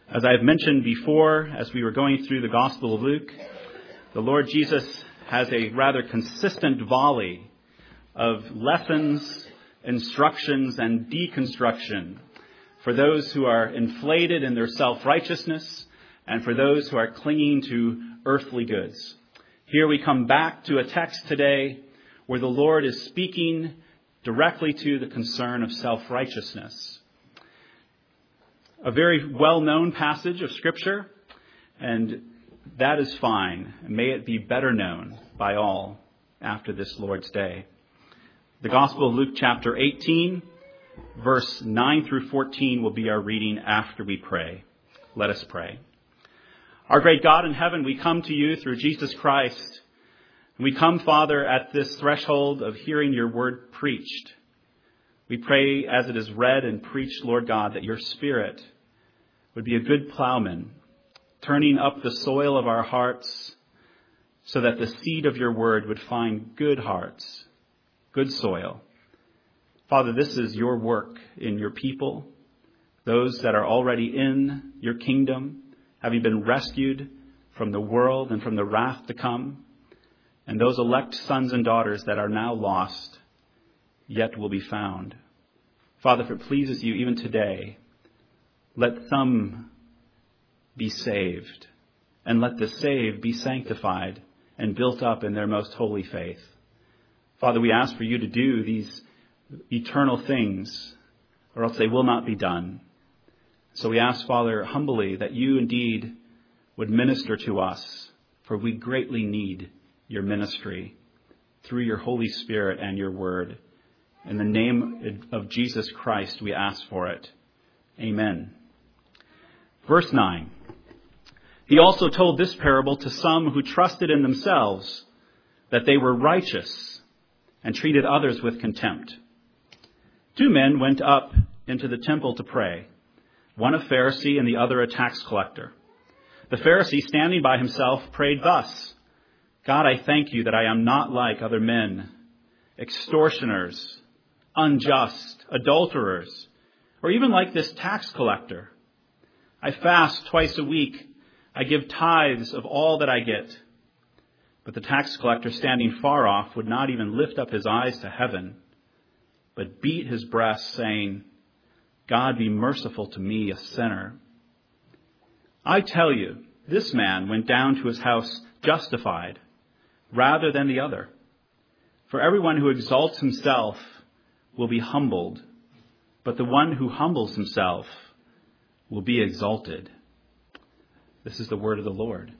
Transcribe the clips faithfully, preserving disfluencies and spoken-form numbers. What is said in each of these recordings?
As I have mentioned before, as we were going through the Gospel of Luke, the Lord Jesus has a rather consistent volley of lessons, instructions, and deconstruction for those who are inflated in their self-righteousness and for those who are clinging to earthly goods. Here we come back to a text today where the Lord is speaking directly to the concern of self-righteousness. A very well-known passage of Scripture, and that is fine. May it be better known by all after this Lord's Day. The Gospel of Luke chapter eighteen, verse nine through fourteen will be our reading after we pray. Let us pray. Our great God in heaven, we come to you through Jesus Christ. We come, Father, at this threshold of hearing your word preached. We pray as it is read and preached, Lord God, that your Spirit would be a good plowman, turning up the soil of our hearts so that the seed of your word would find good hearts, good soil. Father, this is your work in your people, those that are already in your kingdom, having been rescued from the world and from the wrath to come, and those elect sons and daughters that are now lost, yet will be found. Father, if it pleases you even today, let some be saved, and let the saved be sanctified and built up in their most holy faith. Father, we ask for you to do these eternal things, or else they will not be done. So we ask, Father, humbly that you indeed would minister to us, for we greatly need your ministry through your Holy Spirit and your word. In the name of Jesus Christ, we ask for it. Amen. Verse nine. He also told this parable to some who trusted in themselves that they were righteous and treated others with contempt. Two men went up into the temple to pray, one a Pharisee and the other a tax collector. The Pharisee, standing by himself, prayed thus: God, I thank you that I am not like other men, extortioners, unjust, adulterers, or even like this tax collector. I fast twice a week. I give tithes of all that I get. But the tax collector, standing far off, would not even lift up his eyes to heaven, but beat his breast, saying, God, be merciful to me, a sinner. I tell you, this man went down to his house justified rather than the other. For everyone who exalts himself will be humbled, but the one who humbles himself will be exalted. This is the word of the Lord.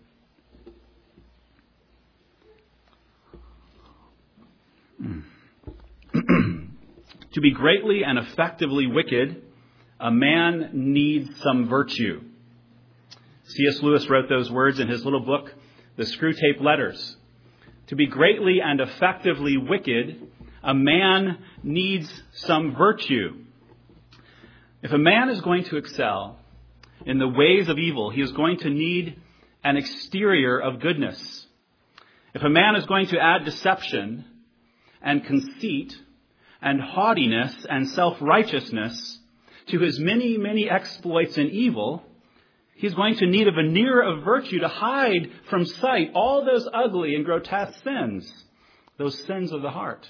To be greatly and effectively wicked, a man needs some virtue. C S Lewis wrote those words in his little book, The Screwtape Letters. To be greatly and effectively wicked, a man needs some virtue. If a man is going to excel in the ways of evil, he is going to need an exterior of goodness. If a man is going to add deception and conceit and haughtiness and self-righteousness to his many, many exploits in evil, he's going to need a veneer of virtue to hide from sight all those ugly and grotesque sins, those sins of the heart.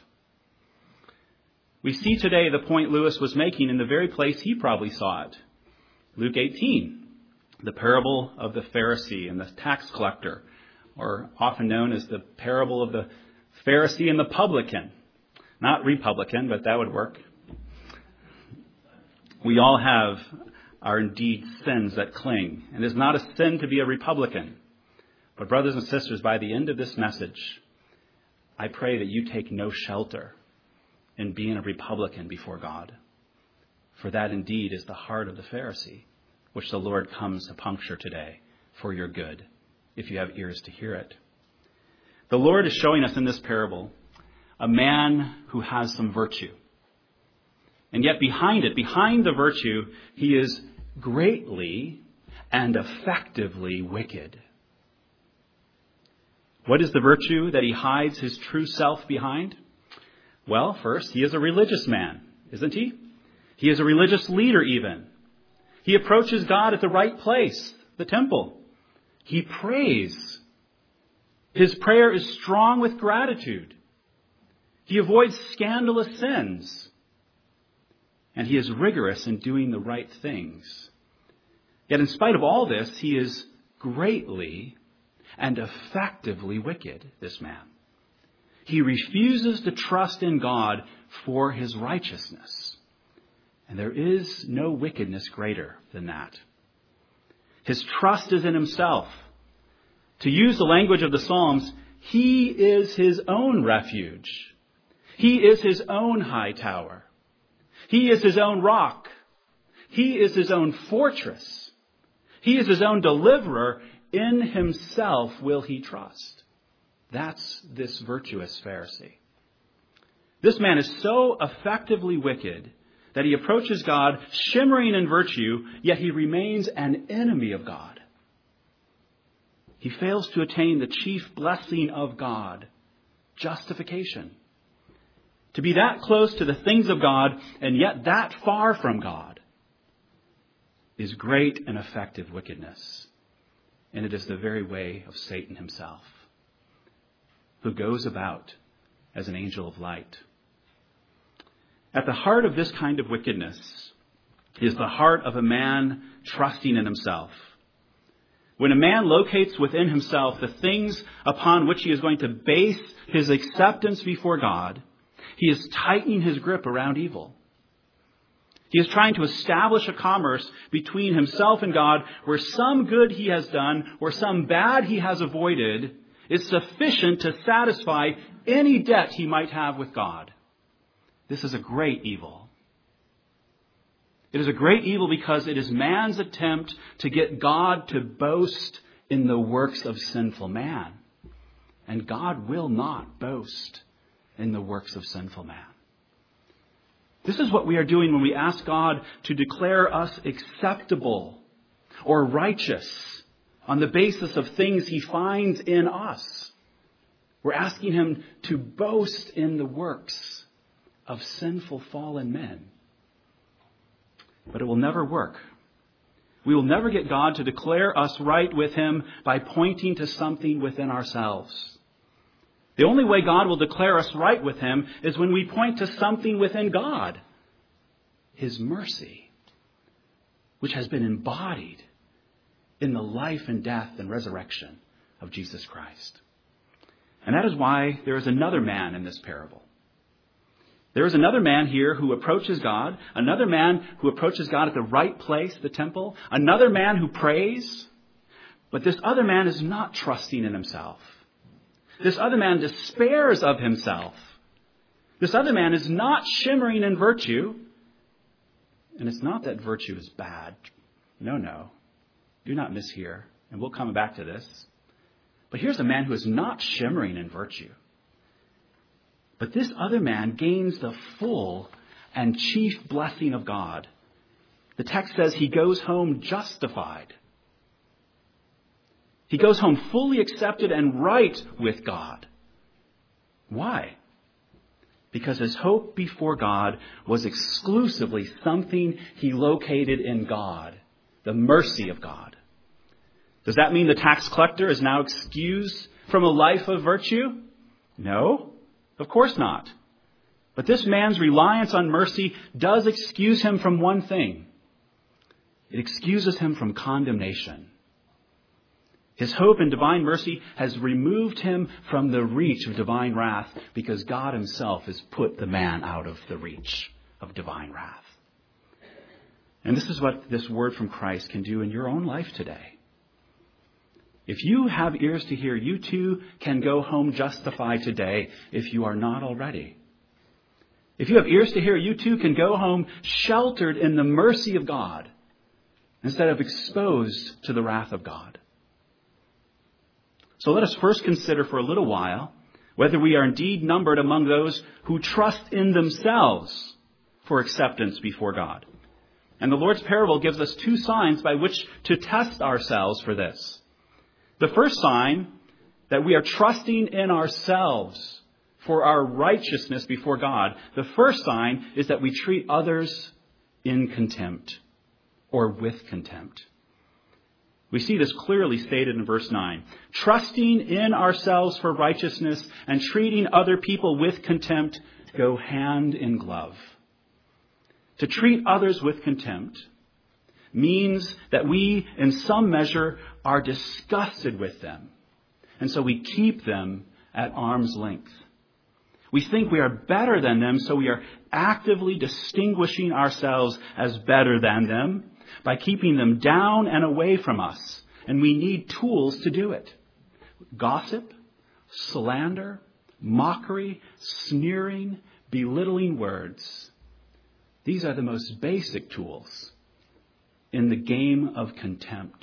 We see today the point Lewis was making in the very place he probably saw it. Luke eighteen, the parable of the Pharisee and the tax collector, or often known as the parable of the Pharisee and the publican. Not Republican, but that would work. We all have our indeed sins that cling. And it is not a sin to be a Republican. But brothers and sisters, by the end of this message, I pray that you take no shelter in being a Republican before God. For that indeed is the heart of the Pharisee, which the Lord comes to puncture today for your good, if you have ears to hear it. The Lord is showing us in this parable a man who has some virtue. And yet behind it, behind the virtue, he is greatly and effectively wicked. What is the virtue that he hides his true self behind? Well, first, he is a religious man, isn't he? He is a religious leader even. He approaches God at the right place, the temple. He prays. His prayer is strong with gratitude. He avoids scandalous sins. And he is rigorous in doing the right things. Yet in spite of all this, he is greatly and effectively wicked, this man. He refuses to trust in God for his righteousness. And there is no wickedness greater than that. His trust is in himself. To use the language of the Psalms, he is his own refuge. He is his own high tower. He is his own rock. He is his own fortress. He is his own deliverer. In himself will he trust. That's this virtuous Pharisee. This man is so effectively wicked that he approaches God shimmering in virtue, yet he remains an enemy of God. He fails to attain the chief blessing of God, justification. To be that close to the things of God and yet that far from God is great and effective wickedness. And it is the very way of Satan himself, who goes about as an angel of light. At the heart of this kind of wickedness is the heart of a man trusting in himself. When a man locates within himself the things upon which he is going to base his acceptance before God, he is tightening his grip around evil. He is trying to establish a commerce between himself and God where some good he has done or some bad he has avoided is sufficient to satisfy any debt he might have with God. This is a great evil. It is a great evil because it is man's attempt to get God to boast in the works of sinful man. And God will not boast in the works of sinful man. This is what we are doing when we ask God to declare us acceptable or righteous on the basis of things he finds in us. We're asking him to boast in the works of sinful fallen men. But it will never work. We will never get God to declare us right with him by pointing to something within ourselves. The only way God will declare us right with him is when we point to something within God. His mercy, which has been embodied in the life and death and resurrection of Jesus Christ. And that is why there is another man in this parable. There is another man here who approaches God, another man who approaches God at the right place, the temple, another man who prays. But this other man is not trusting in himself. This other man despairs of himself. This other man is not shimmering in virtue. And it's not that virtue is bad. No, no. Do not mishear. And we'll come back to this. But here's a man who is not shimmering in virtue. But this other man gains the full and chief blessing of God. The text says he goes home justified. He goes home fully accepted and right with God. Why? Because his hope before God was exclusively something he located in God, the mercy of God. Does that mean the tax collector is now excused from a life of virtue? No, of course not. But this man's reliance on mercy does excuse him from one thing. It excuses him from condemnation. His hope in divine mercy has removed him from the reach of divine wrath because God himself has put the man out of the reach of divine wrath. And this is what this word from Christ can do in your own life today. If you have ears to hear, you too can go home justified today if you are not already. If you have ears to hear, you too can go home sheltered in the mercy of God instead of exposed to the wrath of God. So let us first consider for a little while whether we are indeed numbered among those who trust in themselves for acceptance before God. And the Lord's parable gives us two signs by which to test ourselves for this. The first sign that we are trusting in ourselves for our righteousness before God. The first sign is that we treat others in contempt. or with contempt. We see this clearly stated in verse nine. Trusting in ourselves for righteousness and treating other people with contempt go hand in glove. To treat others with contempt means that we, in some measure, are disgusted with them. And so we keep them at arm's length. We think we are better than them, so we are actively distinguishing ourselves as better than them by keeping them down and away from us. And we need tools to do it. Gossip, slander, mockery, sneering, belittling words. These are the most basic tools in the game of contempt,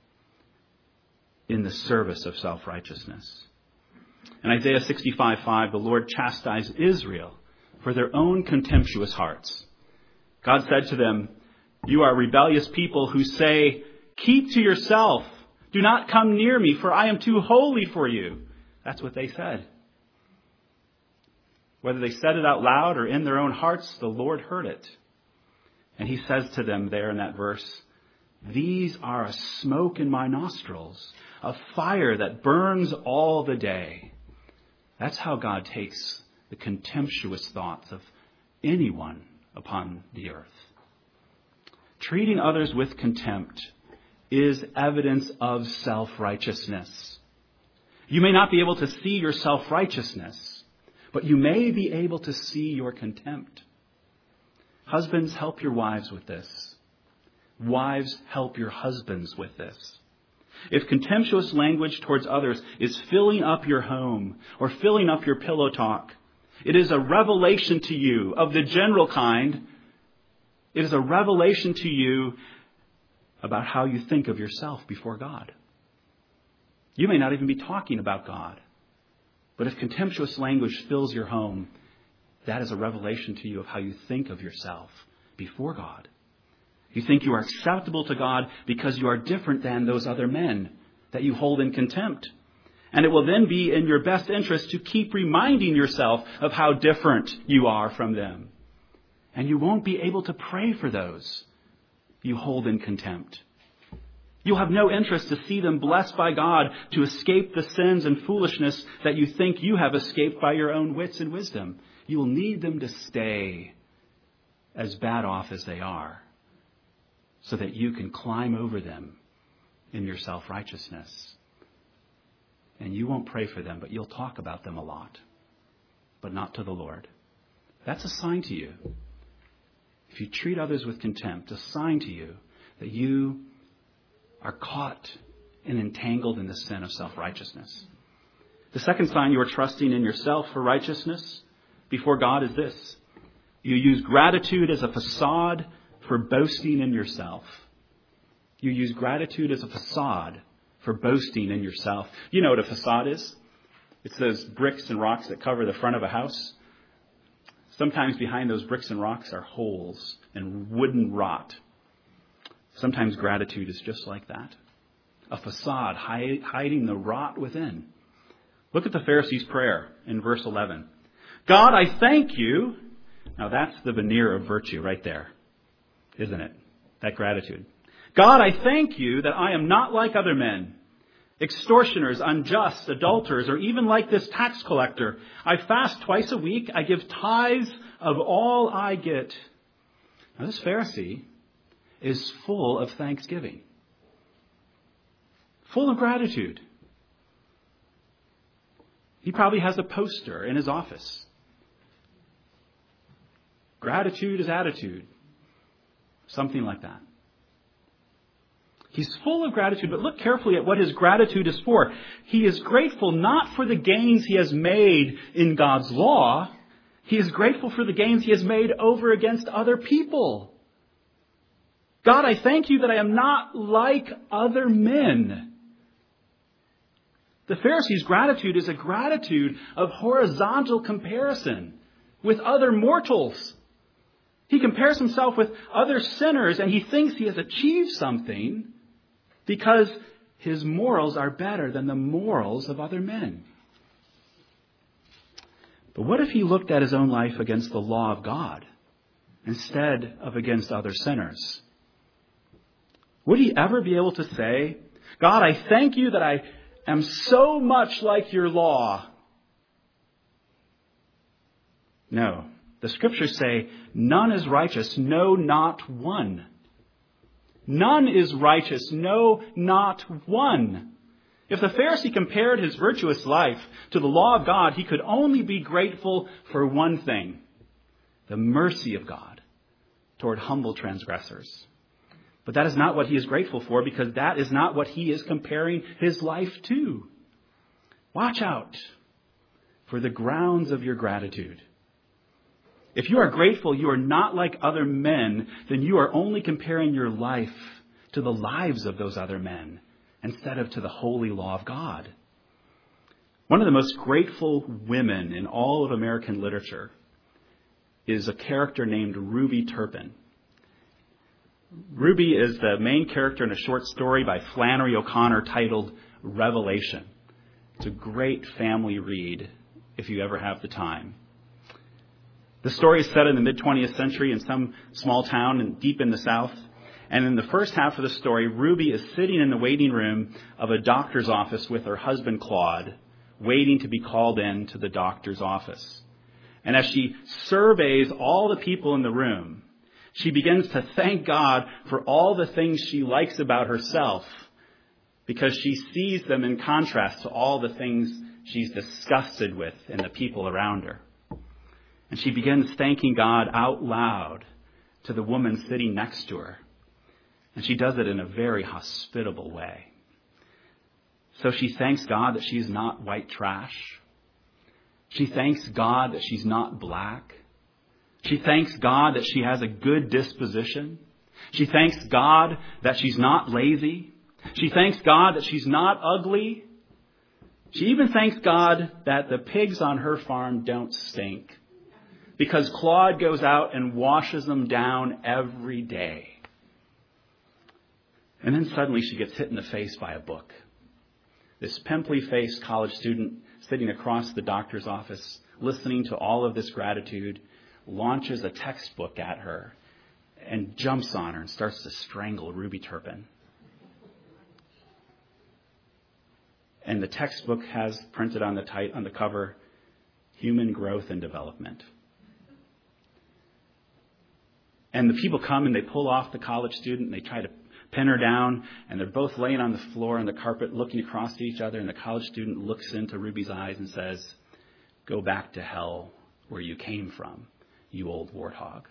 in the service of self-righteousness. In Isaiah sixty-five five, the Lord chastised Israel for their own contemptuous hearts. God said to them, "You are rebellious people who say, 'Keep to yourself. Do not come near me, for I am too holy for you.'" That's what they said. Whether they said it out loud or in their own hearts, the Lord heard it. And he says to them there in that verse, "These are a smoke in my nostrils, a fire that burns all the day." That's how God takes the contemptuous thoughts of anyone upon the earth. Treating others with contempt is evidence of self-righteousness. You may not be able to see your self-righteousness, but you may be able to see your contempt. Husbands, help your wives with this. Wives, help your husbands with this. If contemptuous language towards others is filling up your home or filling up your pillow talk, it is a revelation to you of the general kind. It is a revelation to you about how you think of yourself before God. You may not even be talking about God, but if contemptuous language fills your home, that is a revelation to you of how you think of yourself before God. You think you are acceptable to God because you are different than those other men that you hold in contempt. And it will then be in your best interest to keep reminding yourself of how different you are from them. And you won't be able to pray for those you hold in contempt. You'll have no interest to see them blessed by God to escape the sins and foolishness that you think you have escaped by your own wits and wisdom. You will need them to stay as bad off as they are, so that you can climb over them in your self-righteousness. And you won't pray for them, but you'll talk about them a lot, but not to the Lord. That's a sign to you. If you treat others with contempt, a sign to you that you are caught and entangled in the sin of self-righteousness. The second sign you are trusting in yourself for righteousness before God is this. You use gratitude as a facade for boasting in yourself. You use gratitude as a facade for boasting in yourself. You know what a facade is? It's those bricks and rocks that cover the front of a house. Sometimes behind those bricks and rocks are holes and wooden rot. Sometimes gratitude is just like that. A facade hiding the rot within. Look at the Pharisees' prayer in verse eleven. God, I thank you. Now that's the veneer of virtue right there, isn't it? That gratitude. God, I thank you that I am not like other men, extortioners, unjust, adulterers, or even like this tax collector. I fast twice a week. I give tithes of all I get. Now this Pharisee is full of thanksgiving, full of gratitude. He probably has a poster in his office. Gratitude is attitude. Something like that. He's full of gratitude, but look carefully at what his gratitude is for. He is grateful not for the gains he has made in God's law. He is grateful for the gains he has made over against other people. God, I thank you that I am not like other men. The Pharisees' gratitude is a gratitude of horizontal comparison with other mortals. He compares himself with other sinners and he thinks he has achieved something because his morals are better than the morals of other men. But what if he looked at his own life against the law of God instead of against other sinners? Would he ever be able to say, God, I thank you that I am so much like your law? No. The scriptures say, none is righteous, no, not one. None is righteous, no, not one. If the Pharisee compared his virtuous life to the law of God, he could only be grateful for one thing, the mercy of God toward humble transgressors. But that is not what he is grateful for, because that is not what he is comparing his life to. Watch out for the grounds of your gratitude. If you are grateful you are not like other men, then you are only comparing your life to the lives of those other men instead of to the holy law of God. One of the most grateful women in all of American literature is a character named Ruby Turpin. Ruby is the main character in a short story by Flannery O'Connor titled Revelation. It's a great family read if you ever have the time. The story is set in the mid-twentieth century in some small town in, deep in the South. And in the first half of the story, Ruby is sitting in the waiting room of a doctor's office with her husband, Claude, waiting to be called in to the doctor's office. And as she surveys all the people in the room, she begins to thank God for all the things she likes about herself, because she sees them in contrast to all the things she's disgusted with in the people around her. And she begins thanking God out loud to the woman sitting next to her. And she does it in a very hospitable way. So she thanks God that she's not white trash. She thanks God that she's not black. She thanks God that she has a good disposition. She thanks God that she's not lazy. She thanks God that she's not ugly. She even thanks God that the pigs on her farm don't stink, because Claude goes out and washes them down every day. And then suddenly she gets hit in the face by a book. This pimply-faced college student sitting across the doctor's office, listening to all of this gratitude, launches a textbook at her and jumps on her and starts to strangle Ruby Turpin. And the textbook has printed on the tit- on the cover, Human Growth and Development. And the people come and they pull off the college student and they try to pin her down, and they're both laying on the floor on the carpet looking across at each other, and the college student looks into Ruby's eyes and says, "Go back to hell where you came from, you old warthog."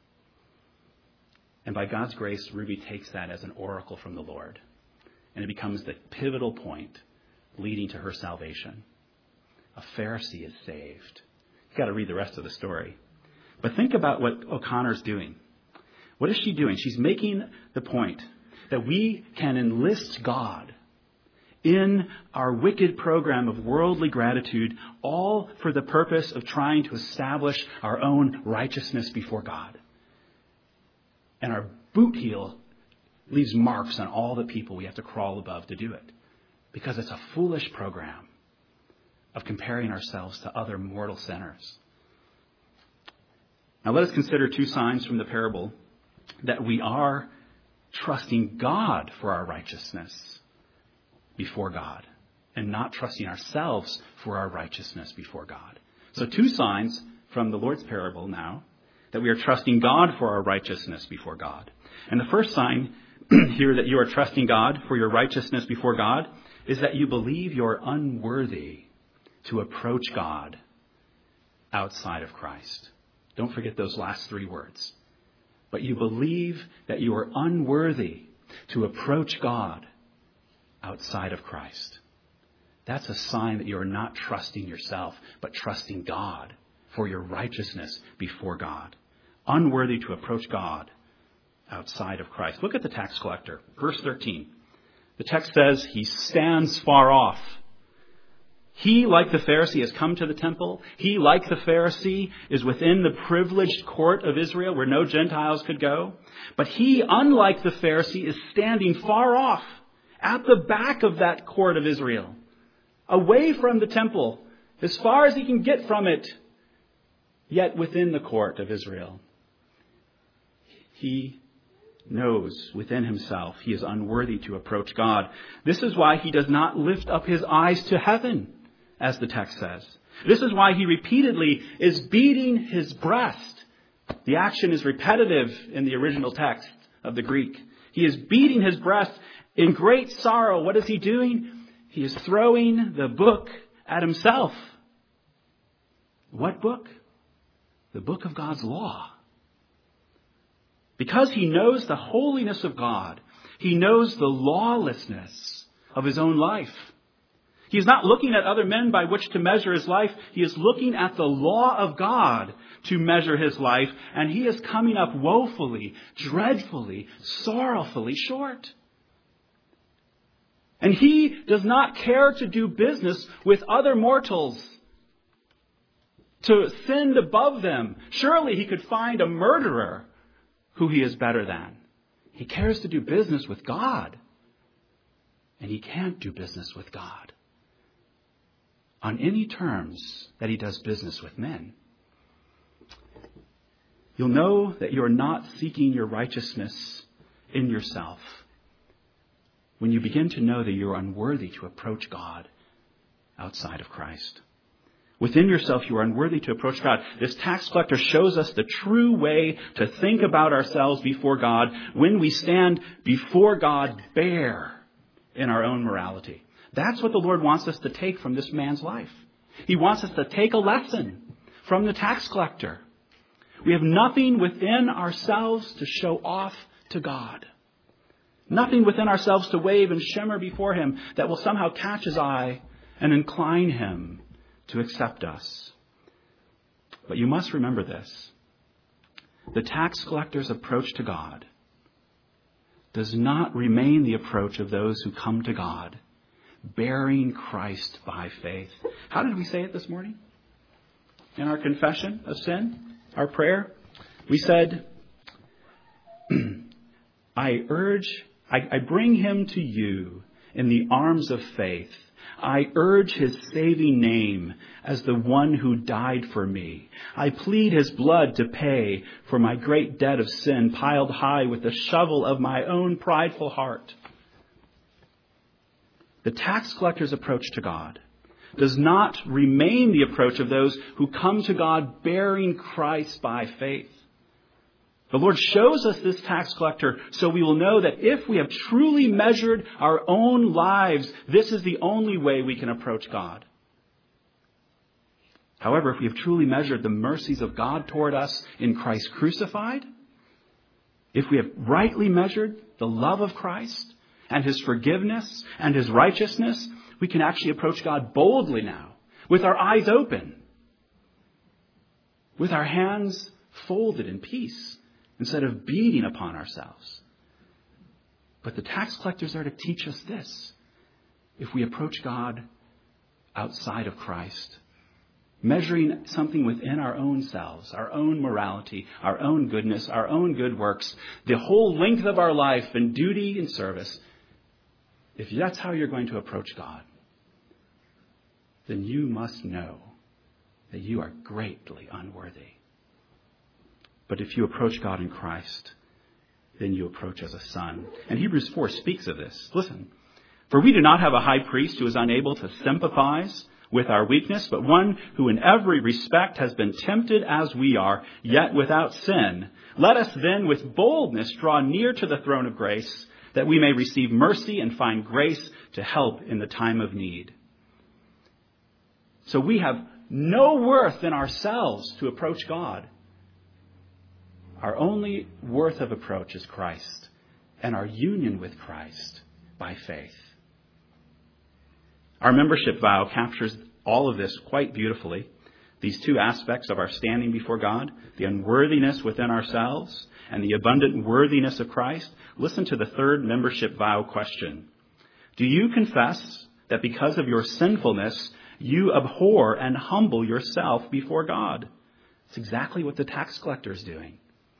And by God's grace, Ruby takes that as an oracle from the Lord, and it becomes the pivotal point leading to her salvation. A Pharisee is saved. You've got to read the rest of the story. But think about what O'Connor's doing. What is she doing? She's making the point that we can enlist God in our wicked program of worldly gratitude, all for the purpose of trying to establish our own righteousness before God. And our boot heel leaves marks on all the people we have to crawl above to do it, because it's a foolish program of comparing ourselves to other mortal sinners. Now let us consider two signs from the parable that we are trusting God for our righteousness before God, and not trusting ourselves for our righteousness before God. So two signs from the Lord's parable now that we are trusting God for our righteousness before God. And the first sign here that you are trusting God for your righteousness before God is that you believe you're unworthy to approach God outside of Christ. Don't forget those last three words. But you believe that you are unworthy to approach God outside of Christ. That's a sign that you are not trusting yourself, but trusting God for your righteousness before God. Unworthy to approach God outside of Christ. Look at the tax collector, verse thirteen. The text says he stands far off. He, like the Pharisee, has come to the temple. He, like the Pharisee, is within the privileged court of Israel where no Gentiles could go. But he, unlike the Pharisee, is standing far off at the back of that court of Israel, away from the temple, as far as he can get from it, yet within the court of Israel. He knows within himself he is unworthy to approach God. This is why he does not lift up his eyes to heaven, as the text says. This is why he repeatedly is beating his breast. The action is repetitive in the original text of the Greek. He is beating his breast in great sorrow. What is he doing? He is throwing the book at himself. What book? The book of God's law. Because he knows the holiness of God, he knows the lawlessness of his own life. He is not looking at other men by which to measure his life. He is looking at the law of God to measure his life, and he is coming up woefully, dreadfully, sorrowfully short. And he does not care to do business with other mortals, to sin above them. Surely he could find a murderer who he is better than. He cares to do business with God. And he can't do business with God on any terms that he does business with men. You'll know that you're not seeking your righteousness in yourself when you begin to know that you're unworthy to approach God outside of Christ. Within yourself, you are unworthy to approach God. This tax collector shows us the true way to think about ourselves before God when we stand before God bare in our own morality. That's what the Lord wants us to take from this man's life. He wants us to take a lesson from the tax collector. We have nothing within ourselves to show off to God. Nothing within ourselves to wave and shimmer before him that will somehow catch his eye and incline him to accept us. But you must remember this. The tax collector's approach to God does not remain the approach of those who come to God bearing Christ by faith. How did we say it this morning? In our confession of sin, our prayer, we said, I urge, I, I bring him to you in the arms of faith. I urge his saving name as the one who died for me. I plead his blood to pay for my great debt of sin piled high with the shovel of my own prideful heart. The tax collector's approach to God does not remain the approach of those who come to God bearing Christ by faith. The Lord shows us this tax collector so we will know that if we have truly measured our own lives, this is the only way we can approach God. However, if we have truly measured the mercies of God toward us in Christ crucified, if we have rightly measured the love of Christ and his forgiveness and his righteousness, we can actually approach God boldly now, with our eyes open, with our hands folded in peace, instead of beating upon ourselves. But the tax collectors are to teach us this. If we approach God outside of Christ, measuring something within our own selves, our own morality, our own goodness, our own good works, the whole length of our life in duty and service, if that's how you're going to approach God, then you must know that you are greatly unworthy. But if you approach God in Christ, then you approach as a son. And Hebrews four speaks of this. Listen, for we do not have a high priest who is unable to sympathize with our weakness, but one who in every respect has been tempted as we are, yet without sin. Let us then with boldness draw near to the throne of grace, that we may receive mercy and find grace to help in the time of need. So we have no worth in ourselves to approach God. Our only worth of approach is Christ and our union with Christ by faith. Our membership vow captures all of this quite beautifully. These two aspects of our standing before God, the unworthiness within ourselves and the abundant worthiness of Christ. Listen to the third membership vow question. Do you confess that because of your sinfulness, you abhor and humble yourself before God? It's exactly what the tax collector is doing.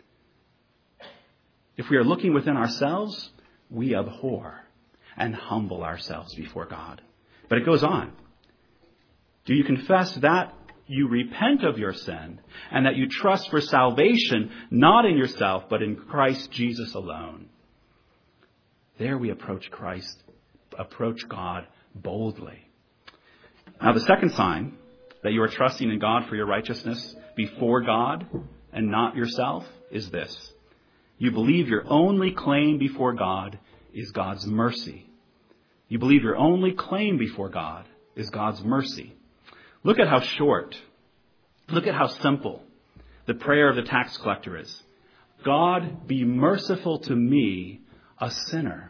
If we are looking within ourselves, we abhor and humble ourselves before God. But it goes on. Do you confess that you repent of your sin and that you trust for salvation, not in yourself, but in Christ Jesus alone. There we approach Christ, approach God boldly. Now, the second sign that you are trusting in God for your righteousness before God and not yourself is this. You believe your only claim before God is God's mercy. You believe your only claim before God is God's mercy. Look at how short, look at how simple the prayer of the tax collector is. God, be merciful to me, a sinner.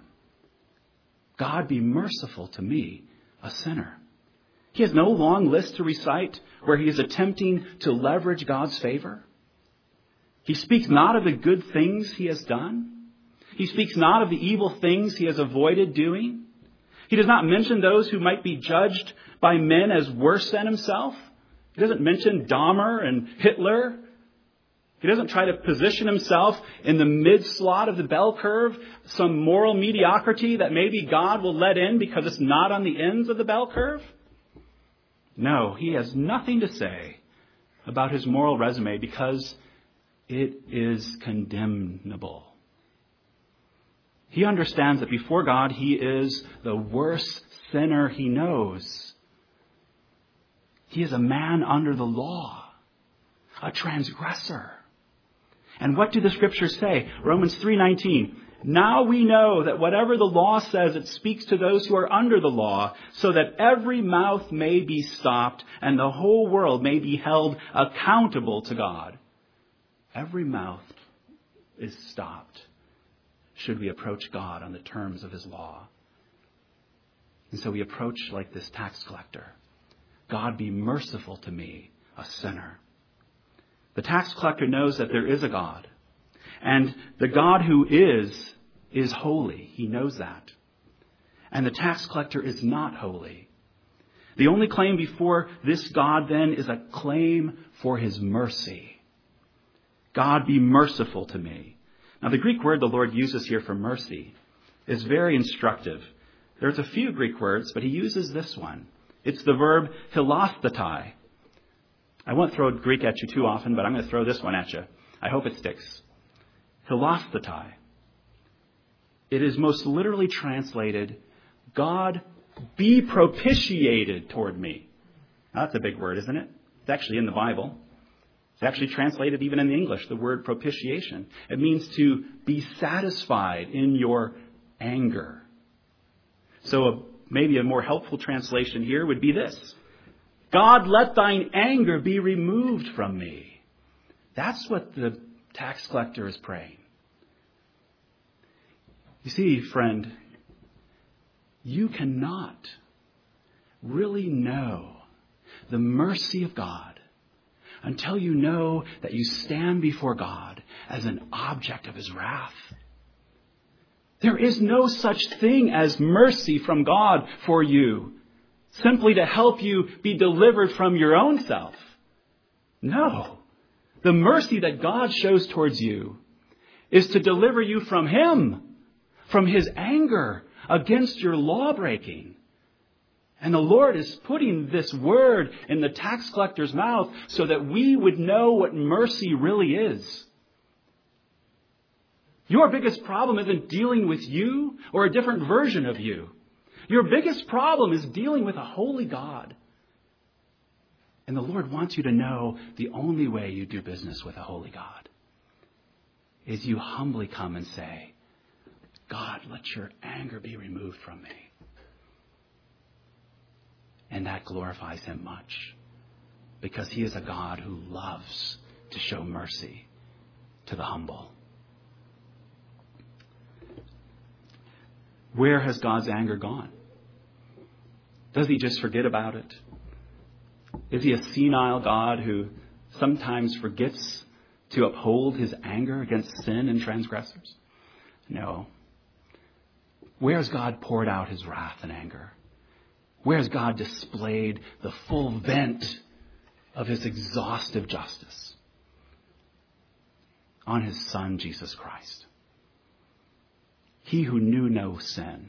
God, be merciful to me, a sinner. He has no long list to recite where he is attempting to leverage God's favor. He speaks not of the good things he has done. He speaks not of the evil things he has avoided doing. He does not mention those who might be judged by men as worse than himself. He doesn't mention Dahmer and Hitler. He doesn't try to position himself in the mid-slot of the bell curve, some moral mediocrity that maybe God will let in because it's not on the ends of the bell curve. No, he has nothing to say about his moral resume because it is condemnable. He understands that before God, he is the worst sinner he knows. He is a man under the law, a transgressor. And what do the scriptures say? Romans three nineteen. Now we know that whatever the law says, it speaks to those who are under the law, so that every mouth may be stopped and the whole world may be held accountable to God. Every mouth is stopped should we approach God on the terms of his law. And so we approach like this tax collector. God, be merciful to me, a sinner. The tax collector knows that there is a God. And the God who is, is holy. He knows that. And the tax collector is not holy. The only claim before this God then is a claim for his mercy. God, be merciful to me. Now, the Greek word the Lord uses here for mercy is very instructive. There's a few Greek words, but he uses this one. It's the verb hilasthetai. I won't throw Greek at you too often, but I'm going to throw this one at you. I hope it sticks. Hilasthetai. It is most literally translated, God, be propitiated toward me. Now, that's a big word, isn't it? It's actually in the Bible. It's actually translated even in the English, the word propitiation. It means to be satisfied in your anger. So a, maybe a more helpful translation here would be this. God, let thine anger be removed from me. That's what the tax collector is praying. You see, friend, you cannot really know the mercy of God until you know that you stand before God as an object of his wrath. There is no such thing as mercy from God for you, simply to help you be delivered from your own self. No. The mercy that God shows towards you is to deliver you from him, from his anger against your law-breaking. And the Lord is putting this word in the tax collector's mouth so that we would know what mercy really is. Your biggest problem isn't dealing with you or a different version of you. Your biggest problem is dealing with a holy God. And the Lord wants you to know the only way you do business with a holy God is you humbly come and say, God, let your anger be removed from me. And that glorifies him much because he is a God who loves to show mercy to the humble. Where has God's anger gone? Does he just forget about it? Is he a senile God who sometimes forgets to uphold his anger against sin and transgressors? No. Where has God poured out his wrath and anger? Where has God displayed the full vent of his exhaustive justice? On his Son, Jesus Christ. He who knew no sin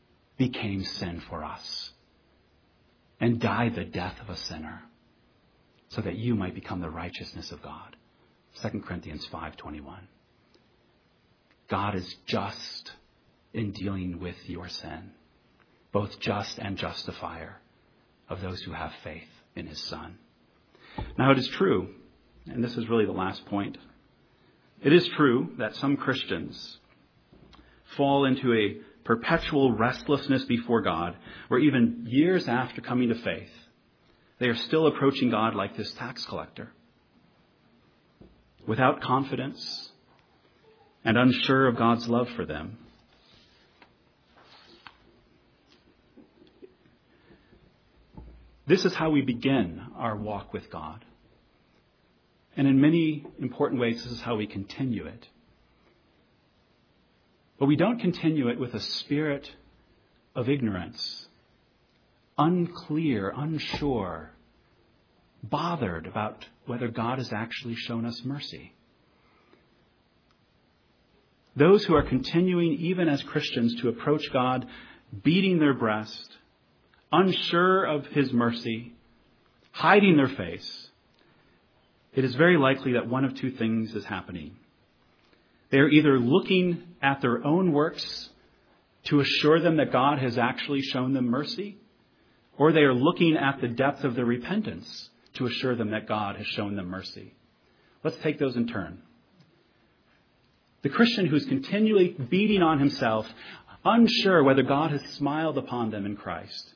became sin for us and died the death of a sinner. so that you might become the righteousness of God. Second Corinthians five twenty-one. God is just in dealing with your sin, both just and justifier of those who have faith in his Son. Now it is true, and this is really the last point, it is true that some Christians fall into a perpetual restlessness before God, where even years after coming to faith, they are still approaching God like this tax collector, without confidence and unsure of God's love for them. This is how we begin our walk with God. And in many important ways, this is how we continue it. But we don't continue it with a spirit of ignorance, unclear, unsure, bothered about whether God has actually shown us mercy. Those who are continuing, even as Christians, to approach God, beating their breast, unsure of his mercy, hiding their face, it is very likely that one of two things is happening. They are either looking at their own works to assure them that God has actually shown them mercy, or they are looking at the depth of their repentance to assure them that God has shown them mercy. Let's take those in turn. The Christian who's continually beating on himself, unsure whether God has smiled upon them in Christ,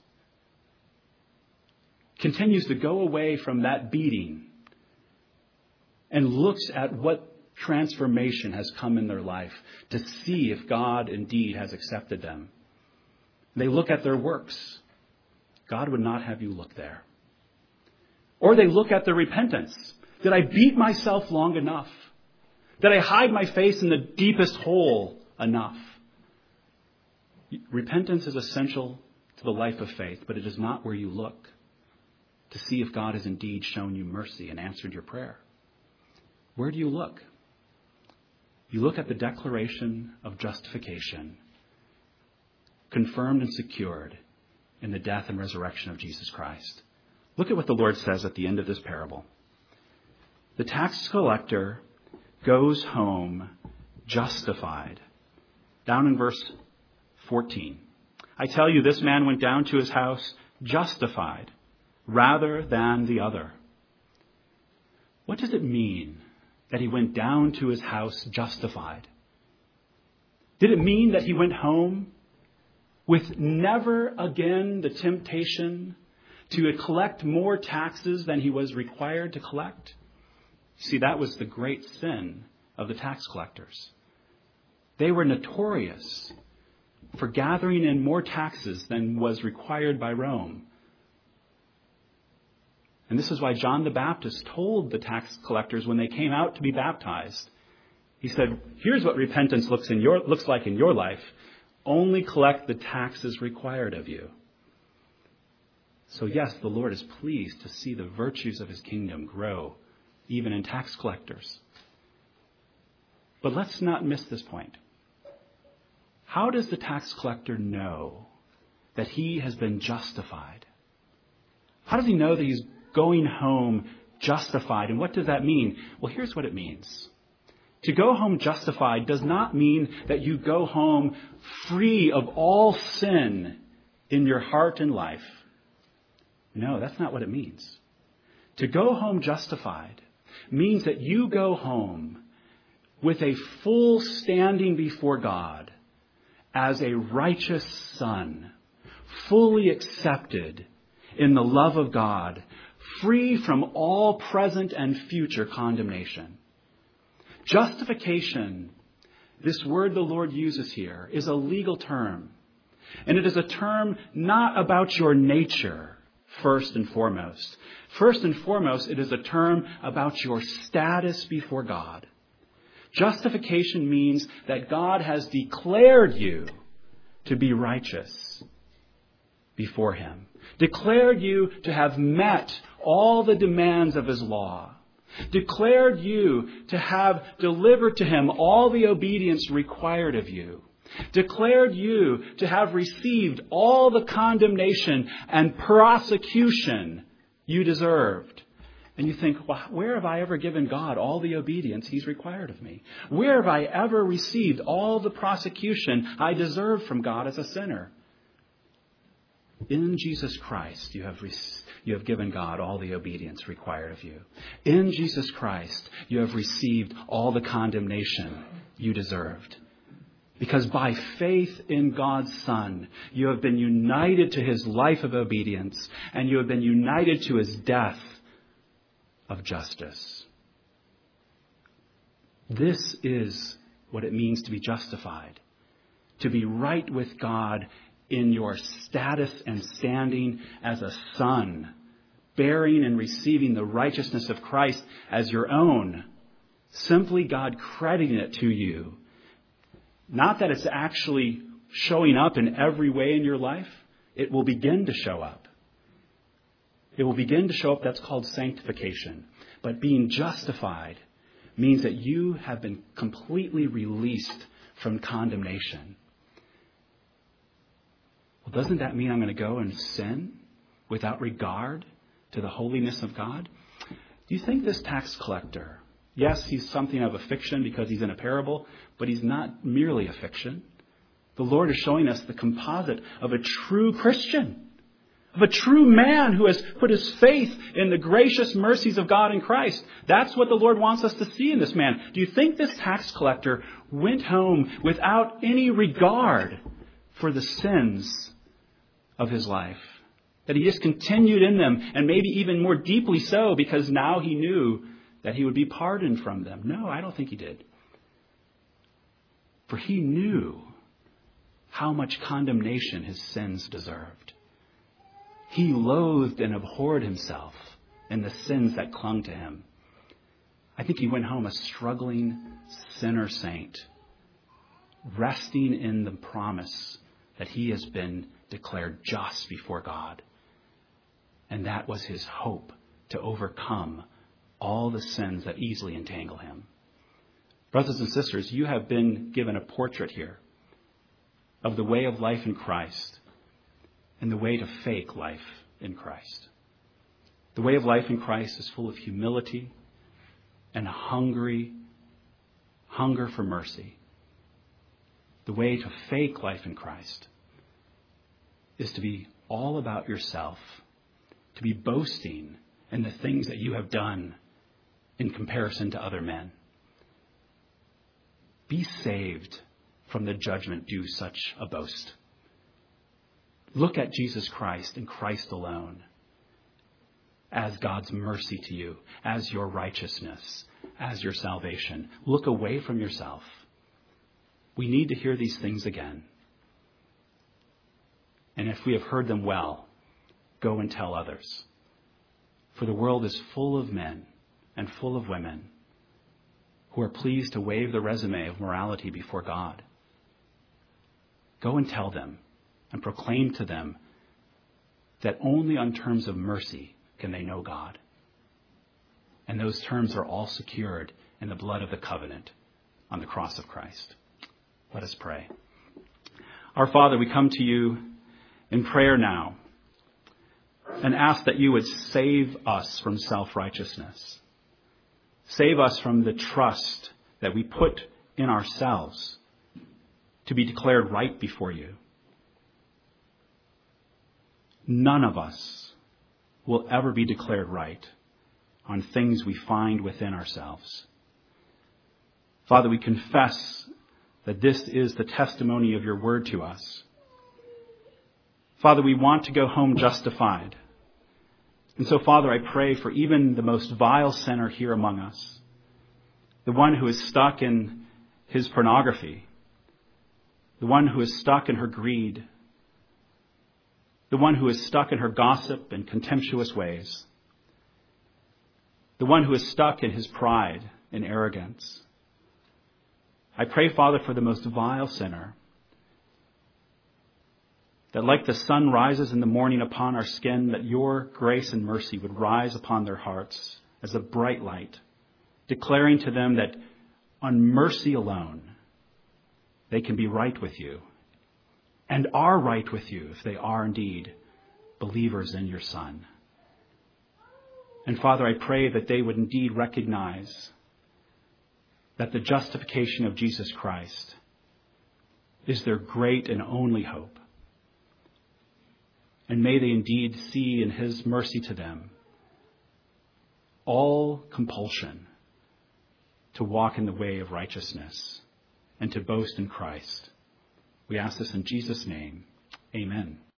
continues to go away from that beating and looks at what transformation has come in their life to see if God indeed has accepted them. They look at their works. God would not have you look there. Or they look at their repentance. Did I beat myself long enough? Did I hide my face in the deepest hole enough? Repentance is essential to the life of faith, but it is not where you look to see if God has indeed shown you mercy and answered your prayer. Where do you look? You look at the declaration of justification, confirmed and secured in the death and resurrection of Jesus Christ. Look at what the Lord says at the end of this parable. The tax collector goes home justified. Down in verse fourteen. I tell you, this man went down to his house justified rather than the other. What does it mean that he went down to his house justified? Did it mean that he went home with never again the temptation to collect more taxes than he was required to collect? See, that was the great sin of the tax collectors. They were notorious for gathering in more taxes than was required by Rome. And this is why John the Baptist told the tax collectors when they came out to be baptized, he said, here's what repentance looks in your looks like in your life. Only collect the taxes required of you. So yes, the Lord is pleased to see the virtues of his kingdom grow, even in tax collectors. But let's not miss this point. How does the tax collector know that he has been justified? How does he know that he's going home justified? And what does that mean? Well, here's what it means. To go home justified does not mean that you go home free of all sin in your heart and life. No, that's not what it means. To go home justified means that you go home with a full standing before God as a righteous son, fully accepted in the love of God, free from all present and future condemnation. Justification, this word the Lord uses here, is a legal term. And it is a term not about your nature, first and foremost. First and foremost, it is a term about your status before God. Justification means that God has declared you to be righteous before him, declared you to have met all the demands of his law, declared you to have delivered to him all the obedience required of you, declared you to have received all the condemnation and prosecution you deserved, And you think, well, where have I ever given God all the obedience he's required of me? Where have I ever received all the prosecution I deserve from God as a sinner? In Jesus Christ, you have, re- you have given God all the obedience required of you. In Jesus Christ, you have received all the condemnation you deserved. Because by faith in God's Son, you have been united to his life of obedience, and you have been united to his death of justice. This is what it means to be justified, to be right with God in your status and standing as a son, bearing and receiving the righteousness of Christ as your own, simply God crediting it to you. Not that it's actually showing up in every way in your life. It will begin to show up. It will begin to show up. That's called sanctification. But being justified means that you have been completely released from condemnation. Well, doesn't that mean I'm going to go and sin without regard to the holiness of God? Do you think this tax collector, yes, he's something of a fiction because he's in a parable, but he's not merely a fiction. The Lord is showing us the composite of a true Christian, of a true man who has put his faith in the gracious mercies of God in Christ. That's what the Lord wants us to see in this man. Do you think this tax collector went home without any regard for the sins of his life? That he just continued in them, and maybe even more deeply so, because now he knew that he would be pardoned from them? No, I don't think he did. For he knew how much condemnation his sins deserved. He loathed and abhorred himself and the sins that clung to him. I think he went home a struggling sinner saint, resting in the promise that he has been declared just before God. And that was his hope to overcome all the sins that easily entangle him. Brothers and sisters, you have been given a portrait here of the way of life in Christ and the way to fake life in Christ. The way of life in Christ is full of humility and hungry, hunger for mercy. The way to fake life in Christ is to be all about yourself, to be boasting in the things that you have done in comparison to other men. Be saved from the judgment due such a boast. Look at Jesus Christ and Christ alone as God's mercy to you, as your righteousness, as your salvation. Look away from yourself. We need to hear these things again. And if we have heard them well, go and tell others. For the world is full of men and full of women who are pleased to wave the resume of morality before God. Go and tell them and proclaim to them that only on terms of mercy can they know God. And those terms are all secured in the blood of the covenant on the cross of Christ. Let us pray. Our Father, we come to you in prayer now and ask that you would save us from self-righteousness. Save us from the trust that we put in ourselves to be declared right before you. None of us will ever be declared right on things we find within ourselves. Father, we confess that this is the testimony of your word to us. Father, we want to go home justified. And so, Father, I pray for even the most vile sinner here among us, the one who is stuck in his pornography, the one who is stuck in her greed, the one who is stuck in her gossip and contemptuous ways, the one who is stuck in his pride and arrogance. I pray, Father, for the most vile sinner, that like the sun rises in the morning upon our skin, that your grace and mercy would rise upon their hearts as a bright light, declaring to them that on mercy alone, they can be right with you and are right with you if they are indeed believers in your Son. And Father, I pray that they would indeed recognize that the justification of Jesus Christ is their great and only hope. And may they indeed see in his mercy to them all compulsion to walk in the way of righteousness and to boast in Christ. We ask this in Jesus' name. Amen.